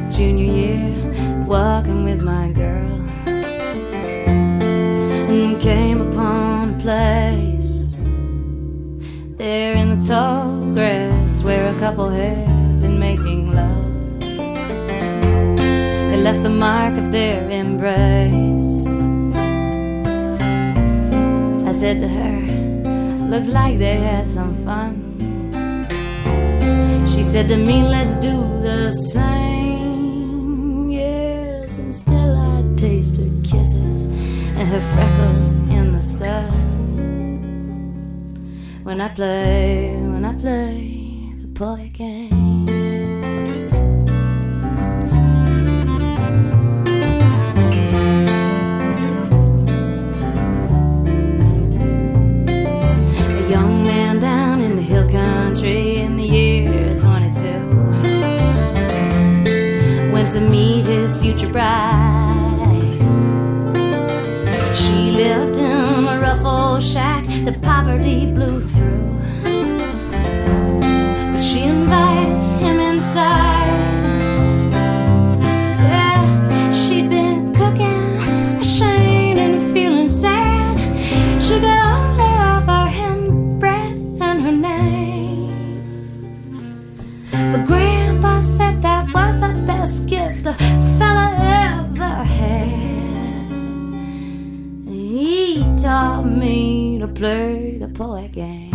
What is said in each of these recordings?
junior year, walking with my girl, and came upon a place there in the tall grass where a couple had been making love. They left the mark of their embrace. I said to her, looks like they had some fun. She said to me, let's do the same. Yes, and still I taste her kisses and her freckles in the sun. When I play the boy game. A young man down in the hill country in the year 22 went to meet his future bride. She lived in a rough old shack that poverty blew through, but she invited him inside. Yeah, she'd been cooking, ashamed and feeling sad. She could only offer him bread and her name, but Grandpa said that was the best gift a fella ever had. He taught me to play the poet game.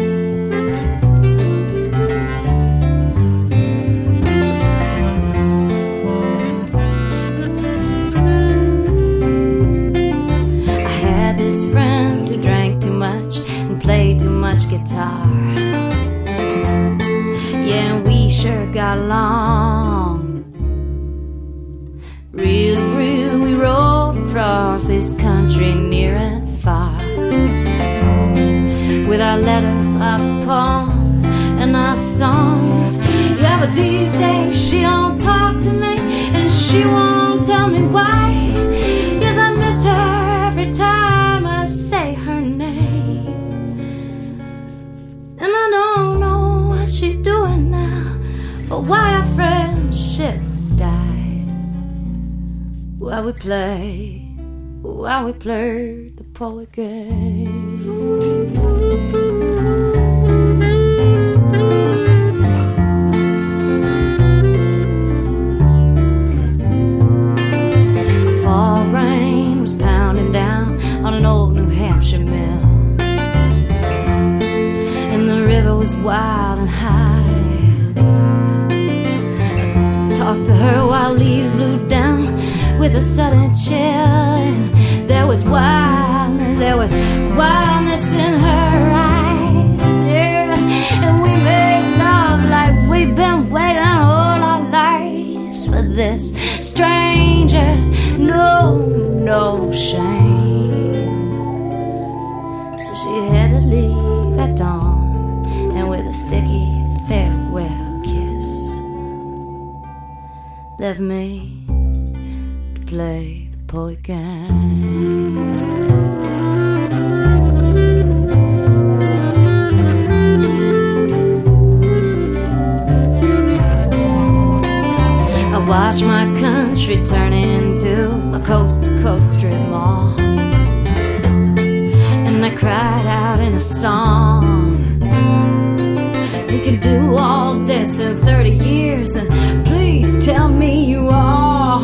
I had this friend who drank too much and played too much guitar. Yeah, and we sure got along real, we rode across this country near and far, with our letters, our poems, and our songs. Yeah, but these days she don't talk to me, and she won't tell me why. Yes, I miss her every time I say her name, and I don't know what she's doing now, or why our friendship died. While we played the poet game. A fall rain was pounding down on an old New Hampshire mill, and the river was wild and high. Talked to her while leaves blew down with a sudden chill. There was wildness in her eyes, yeah. And we made love like we've been waiting all our lives for this. Strangers, no shame. She had to leave at dawn, and with a sticky farewell kiss, left me to play the poet game. I watch my country turn into a coast-to-coast strip mall, and I cried out in a song. If we can do all this in 30 years, then please tell me you are.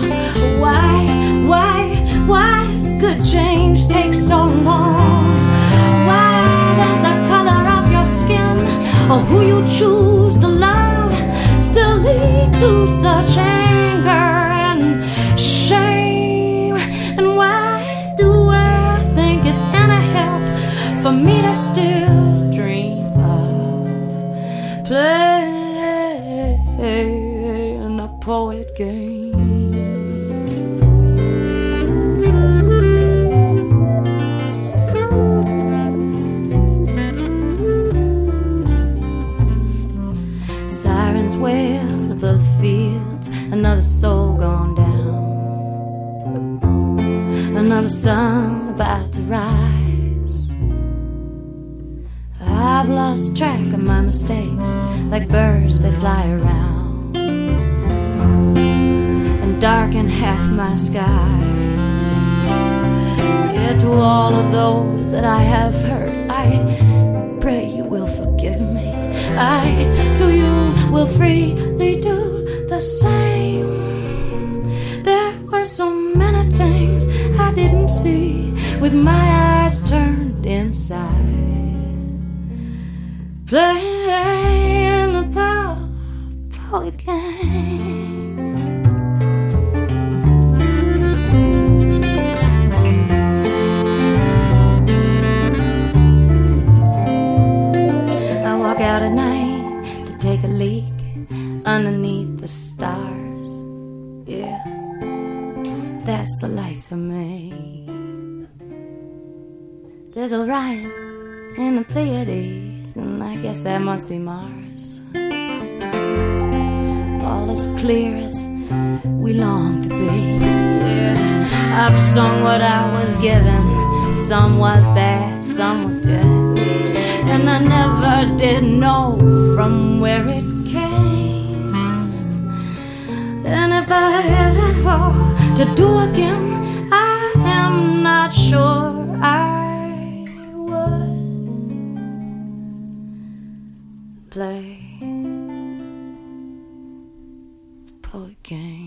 Why does good change take so long? Why does the color of your skin or who you choose to love still lead to such anger and shame? And why do I think it's any help for me to still dream of playing a poet game? Sirens wail above the fields, another soul gone down, another sun about to rise. I've lost track of my mistakes, like birds they fly around. darken half my skies. Yeah, to all of those that I have hurt, I pray you will forgive me. I, to you, will freely do the same. There were so many things I didn't see with my eyes turned inside, playing the power game. I walk out at night to take a leak underneath the stars. Yeah, that's the life for me. There's Orion in the Pleiades, and I guess that must be Mars. All as clear as we long to be. Yeah, I've sung what I was given. Some was bad, some was good, and I never did know from where it came. And if I had it all to do again, I am not sure I would play the poet game.